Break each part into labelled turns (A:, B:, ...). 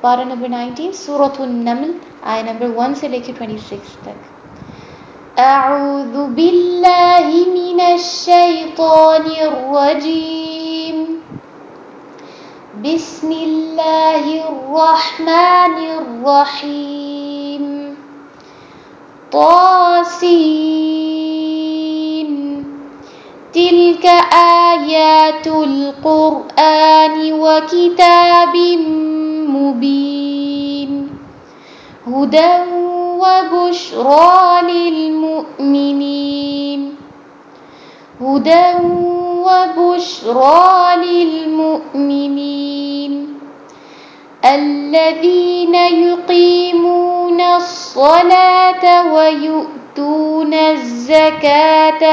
A: पारा number 19 सूरतुन Namal I number 1 से लेकर 26 तक। अऊज़ु बिल्लाहि मिनश शैतानिर रजीम। बिस्मिल्लाहिर रहमानिर रहीम। तासीन तिल्क आयातुल क़ुरआनि व किताबिम मुबीन हुदन व बुश्रा लिल मुमिनीन हुदन व बुश्रा लिल मुमिनीन अल्लज़ीना युक़ीमूनस सलाता व यु'तूनज़ ज़काता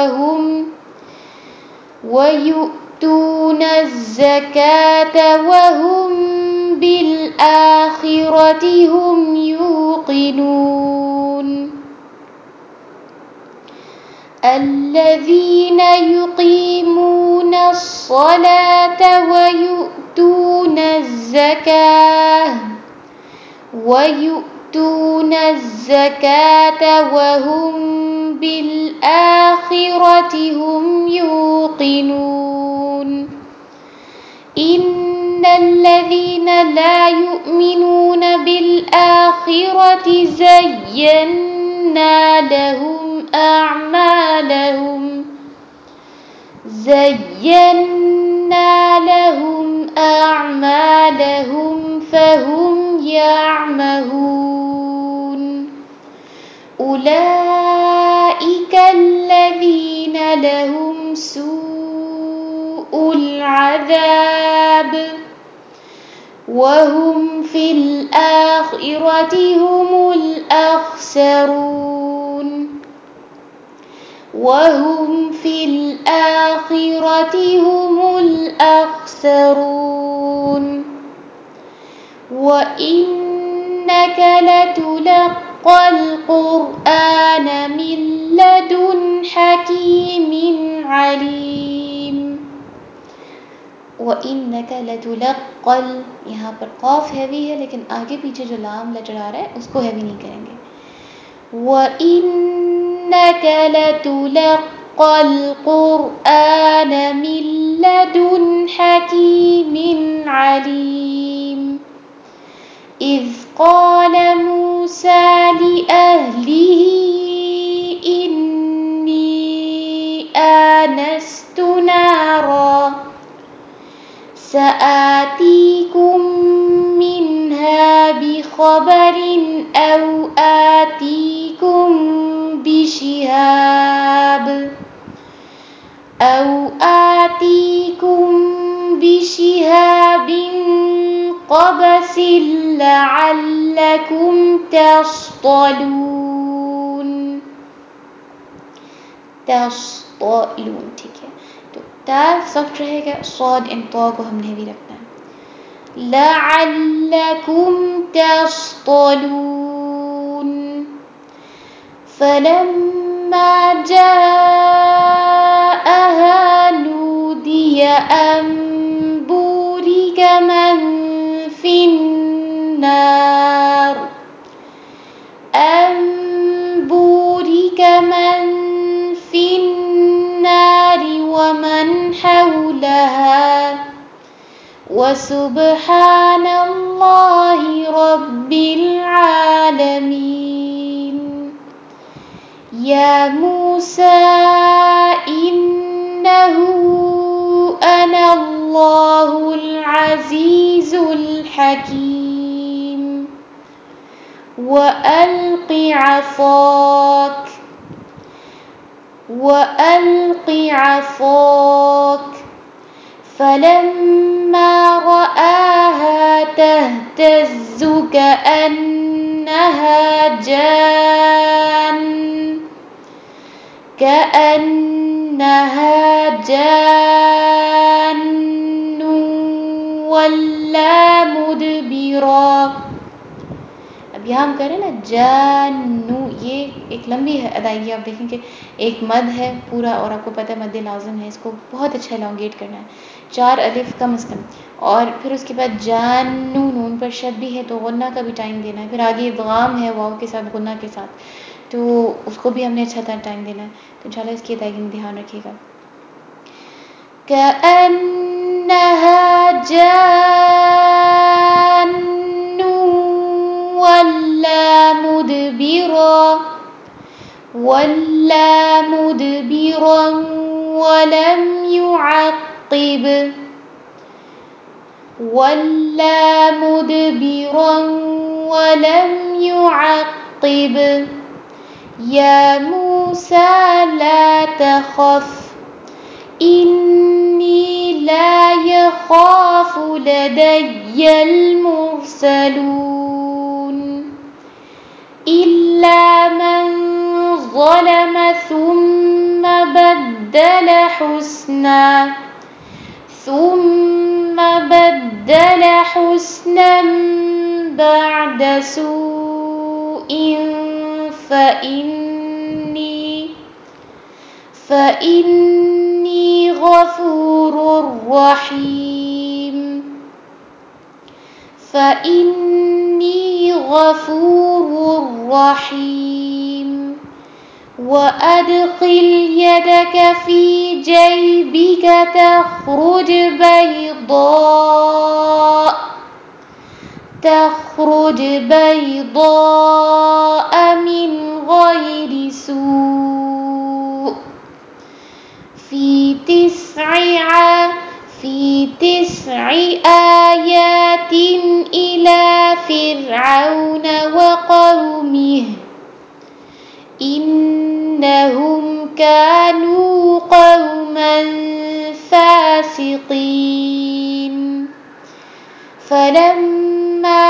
A: व हुम बिल आखिरति हुम यूक़िनून। अल्लज़ीना युक़ीमूनस सलाता व यु'तूनज़ ज़काता व हुम बिल आखिरति हुम यूक़िनून। इन्नल्लज़ीना ला युमिनून बिल आखिरति ज़य्यन्ना लहुम अअमालहुम फहुम यअमहून। उलाइका अल्लज़ीना लहुम सूउल अज़ाब व हुम फिल आखिरति हुमुल अख़सरून। व इन्नक लतुलक़्क़ल क़ुरआन मिन लदुन हकीमिन अलीम। व इन्नक लतुलक़्क़ल, यहाँ पर क़ाफ़ हैवी है लेकिन आगे पीछे जो लाम लेटर आ रहा है उसको हैवी नहीं करेंगे। व इन्नक लतुलक़्क़ल क़ुरआन मिन लदुन हकीमिन अलीम। इज़ क़ाल मूसा लिअहलिही इन्नी आनस्तु नारा सआतीकुम मिन्हा बिख़बरिन औ आतीकुम बिशिहाबिन क़बसिन लअल्लकुम तस्तलून। ठीक है, तो ता सॉफ्ट रहेगा, सॉद इन तो को हमने भी रखना है। लअल्लकुम तस्तलून। फलम्मा जाअहा नूदिय अन बूरिक मन फिन्नार वमन हौलहा व सुब्हानल्लाहि रब्बिल आलमीन। या मूसा इन्नहु अनल्लाहुल अज़ीज़ुल हकीम। व अल्क़ि अफ़ाक फलम्मा रआहा तहतज़्ज़ु कअन्नहा जान्न वल्ला मुदबिरा। अब यहाँ हम करें ना जानू, ये एक लंबी है अदायगी, आप देखेंगे एक मद है पूरा और आपको पता है मद लाज़िम है, इसको बहुत अच्छा एलोंगेट करना है, 4 अलिफ कम से कम। और फिर उसके बाद जान्नू, नून पर शद भी है तो गुन्ना का भी टाइम देना है। फिर आगे इदगाम है वाव के साथ, गुन्ना के साथ, तो उसको भी हमने अच्छा तरह टाइम देना है। तो इंशाल्लाह इसकी अदायगी में ध्यान रखिएगा। कअन्नहा जान्नु वल्ला मुदबिरा वलम युअक्किब या मूसा ला तखफ इन्नी ला यखाफु लदय्यल मुरसलून इल्ला मन ज़लम ثم بدل حسنا بعد سوء فإني غفور رحيم وأدخل يدك في جيبك تخرج بيضاء من غير سوء في تسع آيات إلى فرعون وقومه إنهم كانوا قوما فاسقين فلما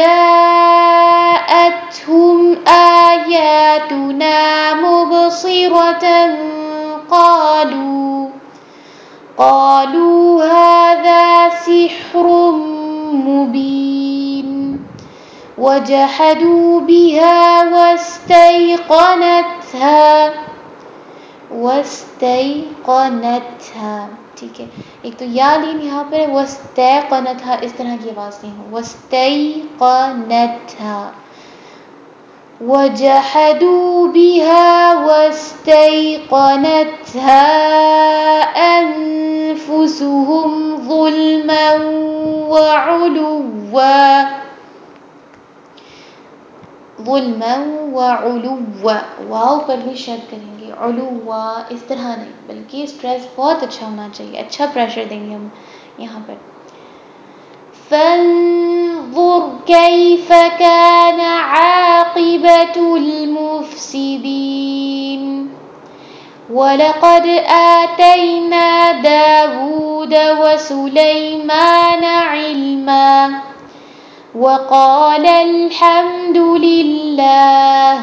A: جاءتهم آياتنا مبصرة قالوا هذا سحر مبين وجحدوا بها واستيقنتها। ठीक है, एक तो या लीन यहाँ पर है, वस्तैक़नतहा, इस तरह की आवाज़ नहीं हो, वस्तैक़नतहा। वजहदू बिहा वस्तैक़नतहा अनफुसुहुम ज़ुल्मन वउलुव्वा, वाव पर भी शद करेंगे, उलुव्वा इस तरह नहीं, बल्कि स्ट्रेस बहुत अच्छा होना चाहिए, अच्छा प्रेशर देंगे हम यहाँ पर। फंज़ुर कैफ़ कान आक़िबतुल मुफ़्सिदीन वलक़द आतैना दावूद वसुलैमान इल्मा वक़ाल अल्हम्दुलिल्लाह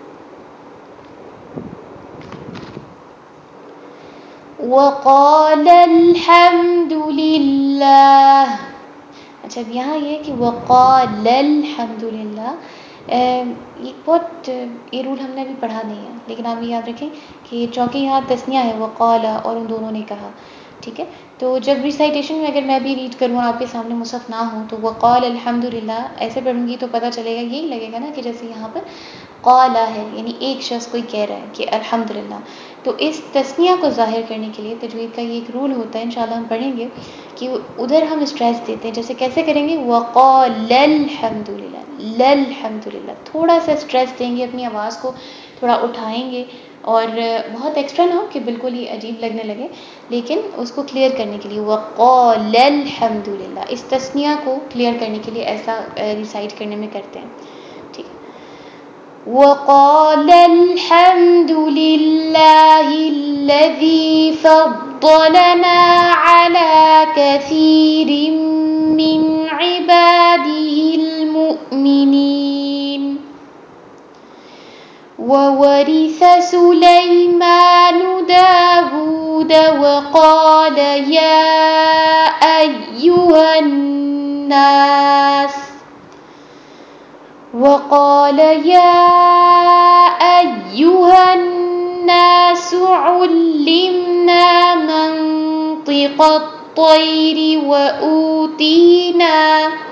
A: अच्छा, अब यहाँ ये कि वक़ाल अल्हम्दुलिल्लाह, ये बहुत, ये रूल हमने अभी पढ़ा नहीं है, लेकिन आप ये याद रखें कि चूँकि यहाँ तस्निया है वक़ाला और उन दोनों ने कहा, ठीक है, तो जब रिसाइटेशन में अगर मैं भी रीड करूँ आपके सामने मुसहफ़ ना हो तो वक़ाल अल्हम्दुलिल्लाह ऐसे पढ़ूँगी तो पता चलेगा, यही लगेगा ना कि जैसे यहाँ पर क़ाला है, यानी एक शख्स कोई कह रहा है कि अल्हम्दुलिल्लाह। तो इस तस्निया को ज़ाहिर करने के लिए तजवीद का ये एक रूल होता है, इंशाअल्लाह हम पढ़ेंगे कि उधर हम स्ट्रेस देते हैं। जैसे कैसे करेंगे, वक़ालल हम्दुलिल्लाह, थोड़ा सा स्ट्रेस देंगे, अपनी आवाज़ को थोड़ा उठाएंगे और बहुत एक्स्ट्रा ना हो कि बिल्कुल ही अजीब लगने लगे, लेकिन उसको क्लियर करने के लिए वक़ालल हम्दुलिल्लाह, इस तस्निया को क्लियर करने के लिए ऐसा रिसाइट करने में करते हैं। ठीक, वक़ालल हम्दुलिल्लाहिल्लज़ी फ़द्दलना अला कसीरिम मिन इबादिहिल मुअ्मिनीन ववरिस सुलैमान दावूद वक़ाल या अय्युहन्नास उल्लिमना मंतिक़त الطير وأوتينا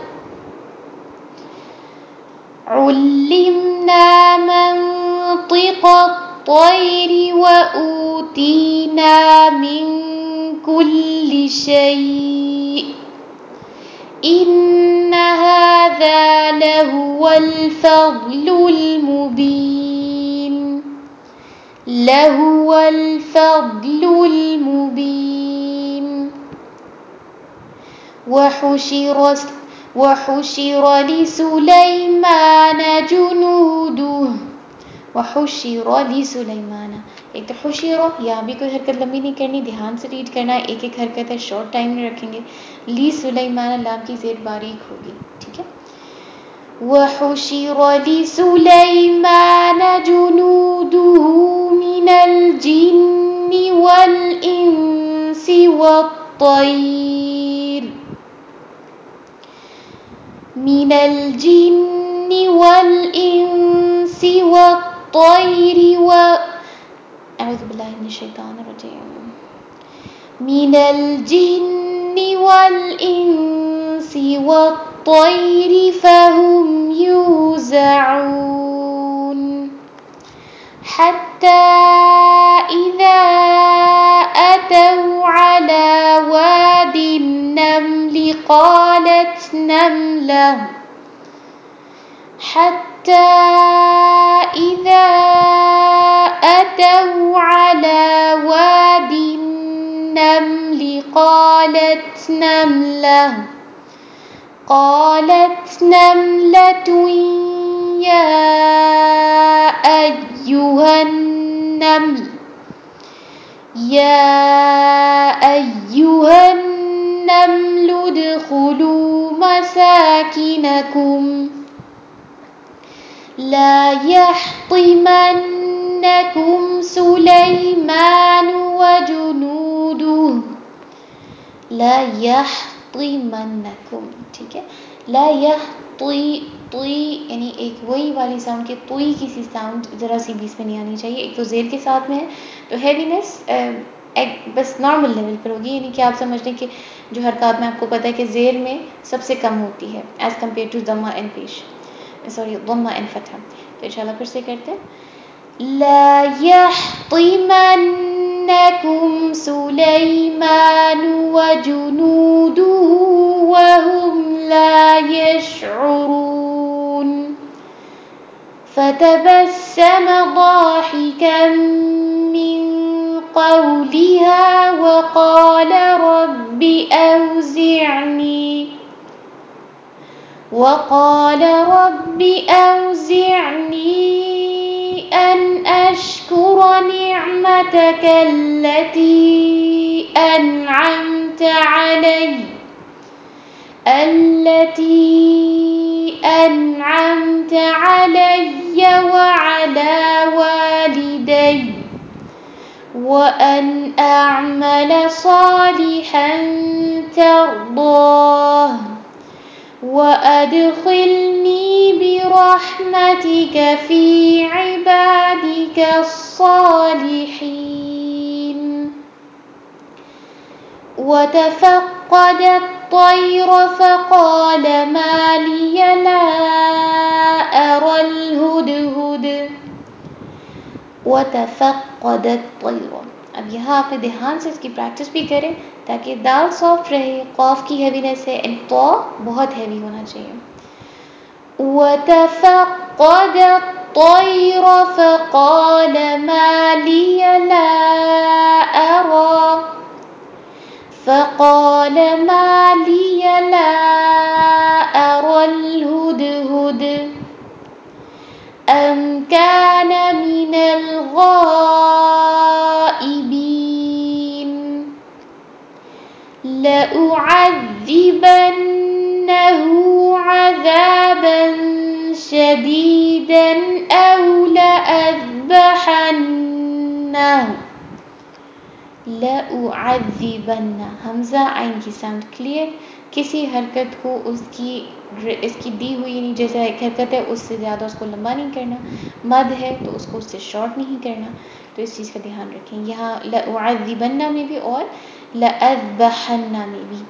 A: علمنا منطق الطير وأوتينا من كل شيء إن هذا لهو الفضل المبين لهو الفضل المبين وحشر لسليمان جنوده वहुशिर लिसुलैमान। एक तो हुशिर, यहाँ भी कोई हरकत लंबी नहीं करनी, ध्यान से रीड करना है, एक एक हरकत है, शॉर्ट टाइम में रखेंगे। लिसुलैमान लाम की ज़ेर बारीक होगी, ठीक है। वहुशिर लिसुलैमान जुनूदुहु मिनल जिन्नि वल इंसि वत्तैर मिनल जिन्नि वल इंसि वत्तैर व अऊज़ु बिल्लाहि मिनश्शैतानिर्रजीम मिनल जिन्नि वल इंसि वत्तैर फहुम यूज़अऊन हत्ता इज़ा अतौ अला वादिन नमल क़ालत नमलह حتى إذا أتوا على واد النمل قالت نملة يا أيها النمل ادخلوا مساكنكم لا يحطمنكم سليمان وجنوده ला यहतिमन्नकुम, ठीक है। ला यहती यानी एक वही वाली साउंड के तुई की सी साउंड ज़रा सी बीच में नहीं आनी चाहिए। एक तो ज़ेर के साथ में है तो हैवीनेस बस नॉर्मल लेवल पर होगी, यानी कि आप समझ लें कि जो हरकत में आपको पता है कि ज़ेर में सबसे कम होती है एज़ कम्पेयर टू दम्मा एंड पेश, सॉरी दम्मा एंड फतहा। तो इंशाल्लाह फिर से करते हैं। ला यहतिमन्नकुम सुलैमान वजुनूदुहु वहुम ला यशउरून فتبسم ضاحكا من قولها وقال رب أوزعني أن أشكر نعمتك التي أنعمت علي وعلى والدي وأن أعمل صالحا ترضاه وأدخلني برحمتك في عبادك الصالحين وتفقد الطير فقال ما لي لا أرى الهدهد وتفقد الطير। अब यहाँ आपने ध्यान से इसकी प्रैक्टिस भी करें ताकि दाल सॉफ्ट रहे, कॉफ की हैवीनेस है एंड तो बहुत हैवी होना चाहिए। وتفقد الطير فقال ما لي لا أرى الهدهد أم كان من الغائبين لأعذبنه عذابا شديدا أو लउअज़्ज़िबन्ना हमज़ा आइन की साउंड क्लियर। किसी हरकत को इसकी दी हुई यानी जैसे एक हरकत है उससे ज़्यादा उसको लंबा नहीं करना, मद है तो उसको उससे शॉर्ट नहीं करना, तो इस चीज़ का ध्यान रखें। यहाँ लउअज़्ज़िबन्ना में भी और لأذبحن maybe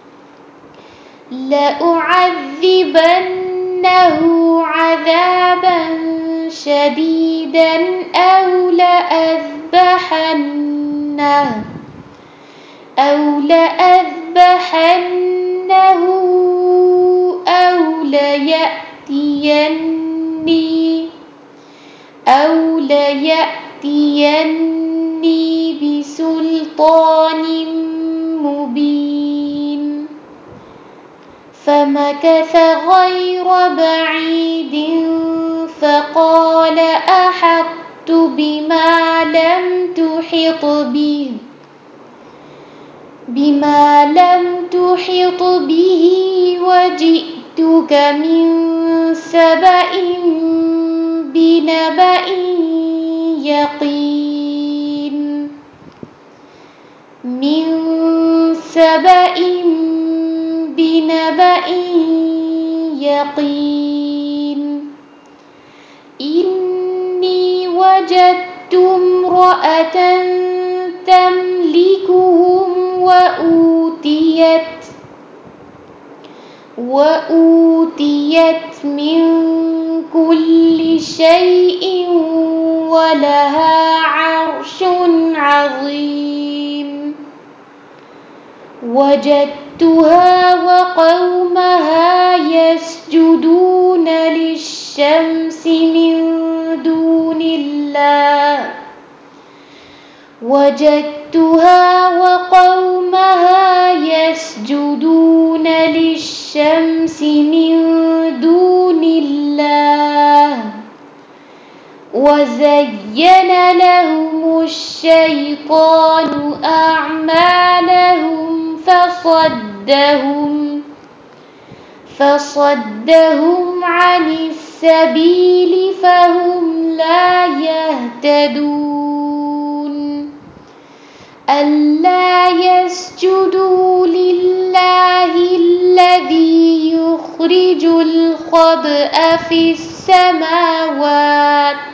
A: لأعذبنه عذابا شديدا أو لأذبحنه أو ليأتيني بسلطان مبين فمكث غير بعيد فقال أحطت بما لم تحط به وجئتك من سبأ بنبأ يقين إني وجدت امرأة تملكهم وأوتيت من كل شيء ولها عرش عظيم وجدتها وقومها يسجدون للشمس من دون الله وزين لهم الشيطان أعمالهم فصدهم عن السبيل فهم لا يهتدون ألا يسجدوا لله الذي يخرج الخبأ في السماوات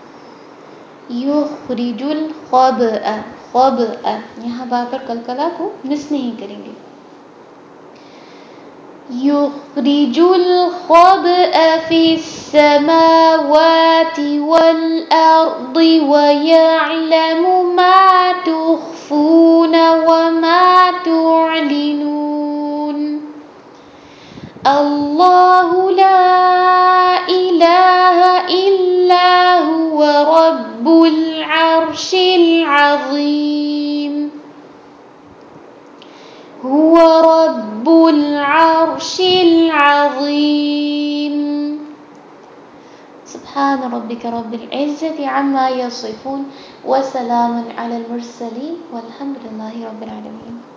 A: खबअ यहाँ बार पर कलकला को मिस नहीं करेंगे युखरिजुल खबअ फिस्समावाति वल अर्दि वयअलमु मा तुख्फून वमा तुअलिनून अल्लाहु ला इलाहा इल्ला हुवा रब्बुल अर्शिल अज़ीम سبحان ربك رب العزة عما يصفون وسلام على المرسلين والحمد لله رب العالمين